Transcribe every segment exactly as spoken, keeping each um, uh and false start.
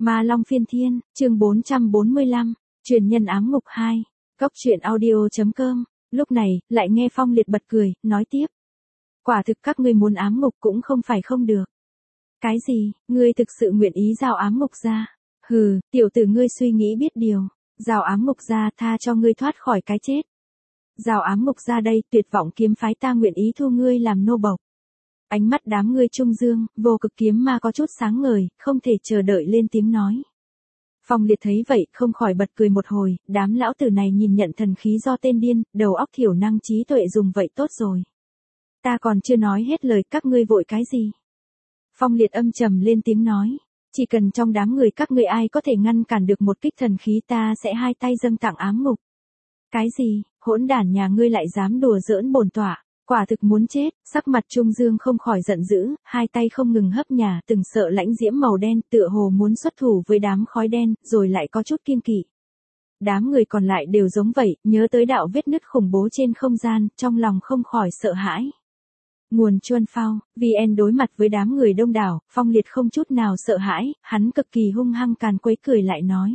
Ma Long Phiên Thiên, chương bốn trăm bốn mươi lăm, truyền nhân ám ngục hai, cốc truyện audio chấm com. Lúc này, lại nghe Phong Liệt bật cười, nói tiếp. Quả thực các ngươi muốn ám ngục cũng không phải không được. Cái gì, ngươi thực sự nguyện ý giao ám ngục ra? Hừ, tiểu tử ngươi suy nghĩ biết điều. Giao ám ngục ra tha cho ngươi thoát khỏi cái chết. Giao ám ngục ra đây, tuyệt vọng kiếm phái ta nguyện ý thu ngươi làm nô bộc. Ánh mắt đám ngươi trung dương, vô cực kiếm ma có chút sáng ngời, không thể chờ đợi lên tiếng nói. Phong Liệt thấy vậy, không khỏi bật cười một hồi, đám lão tử này nhìn nhận thần khí do tên điên, đầu óc thiểu năng trí tuệ dùng vậy tốt rồi. Ta còn chưa nói hết lời, các ngươi vội cái gì? Phong Liệt âm trầm lên tiếng nói, chỉ cần trong đám người các ngươi ai có thể ngăn cản được một kích thần khí ta sẽ hai tay dâng tặng ám ngục. Cái gì, hỗn đản nhà ngươi lại dám đùa giỡn bổn tọa? Quả thực muốn chết, sắc mặt Trung Dương không khỏi giận dữ, hai tay không ngừng hấp nhả từng sợ lãnh diễm màu đen tựa hồ muốn xuất thủ với đám khói đen, rồi lại có chút kiêng kỵ. Đám người còn lại đều giống vậy, nhớ tới đạo vết nứt khủng bố trên không gian, trong lòng không khỏi sợ hãi. Nguồn Chuân Phao, vê en đối mặt với đám người đông đảo, Phong Liệt không chút nào sợ hãi, hắn cực kỳ hung hăng càn quấy cười lại nói.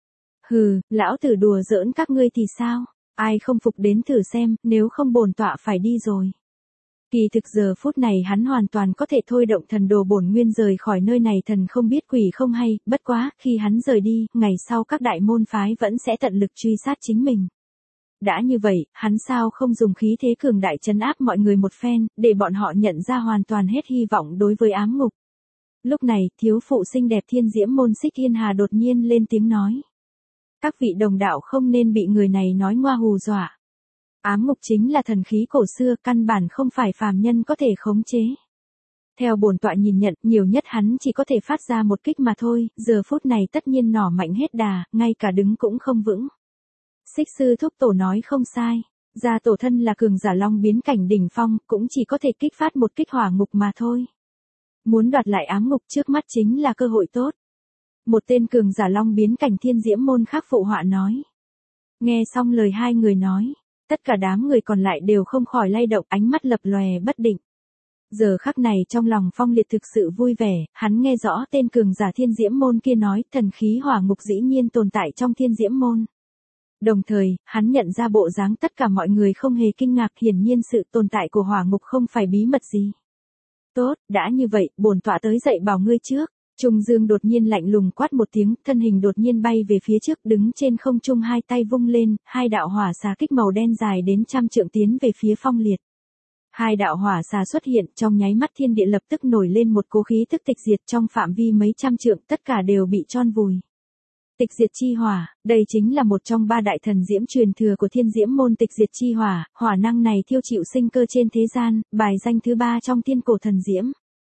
Hừ, lão tử đùa giỡn các ngươi thì sao? Ai không phục đến thử xem, nếu không bổn tọa phải đi rồi. Kỳ thực giờ phút này hắn hoàn toàn có thể thôi động thần đồ bổn nguyên rời khỏi nơi này thần không biết quỷ không hay, bất quá, khi hắn rời đi, ngày sau các đại môn phái vẫn sẽ tận lực truy sát chính mình. Đã như vậy, hắn sao không dùng khí thế cường đại trấn áp mọi người một phen, để bọn họ nhận ra hoàn toàn hết hy vọng đối với ám ngục. Lúc này, thiếu phụ xinh đẹp Thiên Diễm Môn Xích Yên Hà đột nhiên lên tiếng nói. Các vị đồng đạo không nên bị người này nói ngoa hù dọa. Ám ngục chính là thần khí cổ xưa, căn bản không phải phàm nhân có thể khống chế. Theo bổn tọa nhìn nhận, nhiều nhất hắn chỉ có thể phát ra một kích mà thôi, giờ phút này tất nhiên nỏ mạnh hết đà, ngay cả đứng cũng không vững. Xích sư thúc tổ nói không sai, gia tổ thân là cường giả long biến cảnh đỉnh phong, cũng chỉ có thể kích phát một kích hỏa ngục mà thôi. Muốn đoạt lại ám ngục trước mắt chính là cơ hội tốt. Một tên cường giả long biến cảnh Thiên Diễm Môn khác phụ họa nói. Nghe xong lời hai người nói, tất cả đám người còn lại đều không khỏi lay động, ánh mắt lập lòe bất định. Giờ khắc này trong lòng Phong Liệt thực sự vui vẻ, hắn nghe rõ tên cường giả Thiên Diễm Môn kia nói, thần khí hỏa ngục dĩ nhiên tồn tại trong Thiên Diễm Môn. Đồng thời, hắn nhận ra bộ dáng tất cả mọi người không hề kinh ngạc, hiển nhiên sự tồn tại của hỏa ngục không phải bí mật gì. Tốt, đã như vậy, bổn tọa tới dậy bảo ngươi trước. Trung Dương đột nhiên lạnh lùng quát một tiếng, thân hình đột nhiên bay về phía trước, đứng trên không trung hai tay vung lên, hai đạo hỏa xà kích màu đen dài đến trăm trượng tiến về phía Phong Liệt. Hai đạo hỏa xà xuất hiện, trong nháy mắt thiên địa lập tức nổi lên một cỗ khí tức tịch diệt, trong phạm vi mấy trăm trượng, tất cả đều bị tron vùi. Tịch diệt chi hỏa, đây chính là một trong ba đại thần diễm truyền thừa của Thiên Diễm Môn. Tịch diệt chi hỏa, hỏa năng này thiêu chịu sinh cơ trên thế gian, bài danh thứ ba trong thiên cổ thần diễm.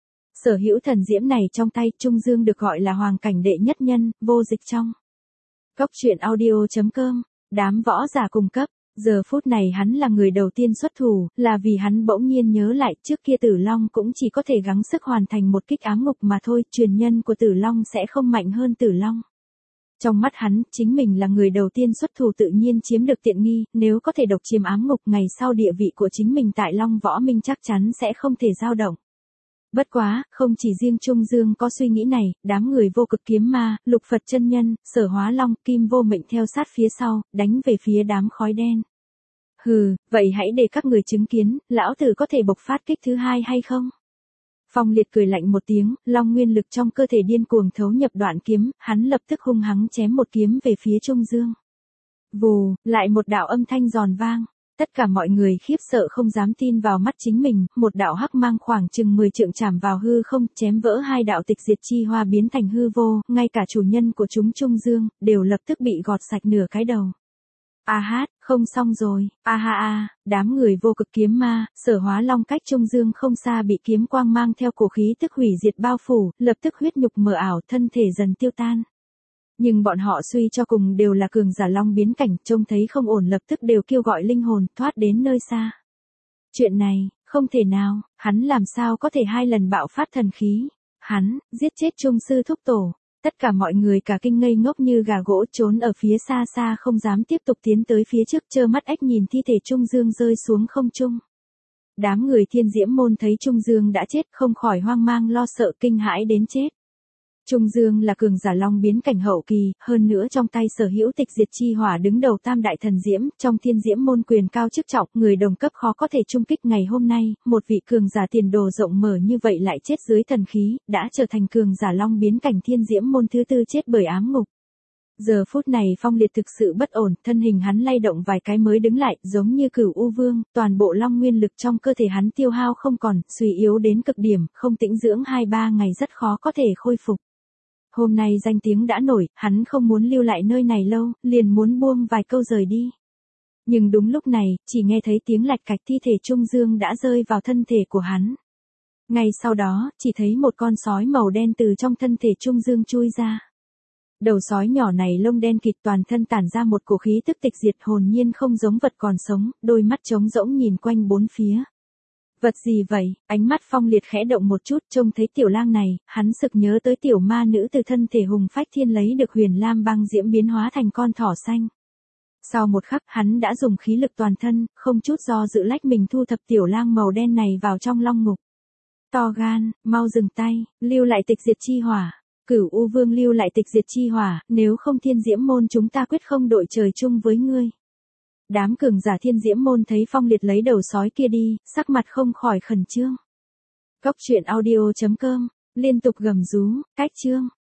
Sở hữu thần diễm này trong tay, Trung Dương được gọi là hoàng cảnh đệ nhất nhân, vô dịch trong. Cốc truyện audio chấm com, đám võ giả cung cấp, giờ phút này hắn là người đầu tiên xuất thủ, là vì hắn bỗng nhiên nhớ lại, trước kia Tử Long cũng chỉ có thể gắng sức hoàn thành một kích ám ngục mà thôi, truyền nhân của Tử Long sẽ không mạnh hơn Tử Long. Trong mắt hắn, chính mình là người đầu tiên xuất thủ tự nhiên chiếm được tiện nghi, nếu có thể độc chiếm ám ngục ngày sau địa vị của chính mình tại Long Võ Minh chắc chắn sẽ không thể dao động. Bất quá, không chỉ riêng Trung Dương có suy nghĩ này, đám người vô cực kiếm ma, Lục Phật chân nhân, Sở Hóa Long, Kim Vô Mệnh theo sát phía sau, đánh về phía đám khói đen. Hừ, vậy hãy để các người chứng kiến, lão tử có thể bộc phát kích thứ hai hay không? Phong Liệt cười lạnh một tiếng, long nguyên lực trong cơ thể điên cuồng thấu nhập đoạn kiếm, hắn lập tức hung hăng chém một kiếm về phía Trung Dương. Vù, lại một đạo âm thanh giòn vang. Tất cả mọi người khiếp sợ không dám tin vào mắt chính mình, một đạo hắc mang khoảng chừng mười trượng chạm vào hư không, chém vỡ hai đạo tịch diệt chi hoa biến thành hư vô, ngay cả chủ nhân của chúng Trung Dương, đều lập tức bị gọt sạch nửa cái đầu. A hát, không xong rồi, a ha a, đám người vô cực kiếm ma, Sở Hóa Long cách Trung Dương không xa bị kiếm quang mang theo cổ khí tức hủy diệt bao phủ, lập tức huyết nhục mờ ảo, thân thể dần tiêu tan. Nhưng bọn họ suy cho cùng đều là cường giả long biến cảnh, trông thấy không ổn lập tức đều kêu gọi linh hồn, thoát đến nơi xa. Chuyện này, không thể nào, hắn làm sao có thể hai lần bạo phát thần khí, hắn, giết chết Trung sư thúc tổ. Tất cả mọi người cả kinh ngây ngốc như gà gỗ trốn ở phía xa xa không dám tiếp tục tiến tới phía trước trơ mắt ếch nhìn thi thể Trung Dương rơi xuống không trung. Đám người Thiên Diễm Môn thấy Trung Dương đã chết không khỏi hoang mang lo sợ kinh hãi đến chết. Trung Dương là cường giả long biến cảnh hậu kỳ, hơn nữa trong tay sở hữu tịch diệt chi hỏa đứng đầu tam đại thần diễm, trong thiên diễm môn quyền cao chức trọng, người đồng cấp khó có thể chung kích. Ngày hôm nay, một vị cường giả tiền đồ rộng mở như vậy lại chết dưới thần khí, đã trở thành cường giả long biến cảnh thiên diễm môn thứ tư chết bởi ám ngục. Giờ phút này Phong Liệt thực sự bất ổn, thân hình hắn lay động vài cái mới đứng lại, giống như Cửu U Vương, toàn bộ long nguyên lực trong cơ thể hắn tiêu hao không còn, suy yếu đến cực điểm, không tĩnh dưỡng hai ba ngày rất khó có thể khôi phục. Hôm nay danh tiếng đã nổi, hắn không muốn lưu lại nơi này lâu, liền muốn buông vài câu rời đi. Nhưng đúng lúc này, chỉ nghe thấy tiếng lạch cạch, thi thể Trung Dương đã rơi vào thân thể của hắn. Ngay sau đó, chỉ thấy một con sói màu đen từ trong thân thể Trung Dương chui ra. Đầu sói nhỏ này lông đen kịt, toàn thân tản ra một cổ khí tức tịch diệt, hồn nhiên không giống vật còn sống, đôi mắt trống rỗng nhìn quanh bốn phía. Vật gì vậy? Ánh mắt Phong Liệt khẽ động một chút, trông thấy tiểu lang này, hắn sực nhớ tới tiểu ma nữ từ thân thể Hùng Phách Thiên lấy được huyền lam băng diễm biến hóa thành con thỏ xanh. Sau một khắc, hắn đã dùng khí lực toàn thân, không chút do dự lách mình thu thập tiểu lang màu đen này vào trong long ngục. To gan, mau dừng tay, lưu lại tịch diệt chi hỏa. Cửu U Vương, lưu lại tịch diệt chi hỏa, nếu không thiên diễm môn chúng ta quyết không đội trời chung với ngươi. Đám cường giả thiên diễm môn thấy Phong Liệt lấy đầu sói kia đi, sắc mặt không khỏi khẩn trương. Cốc truyện audio chấm com, liên tục gầm rú, cách chương.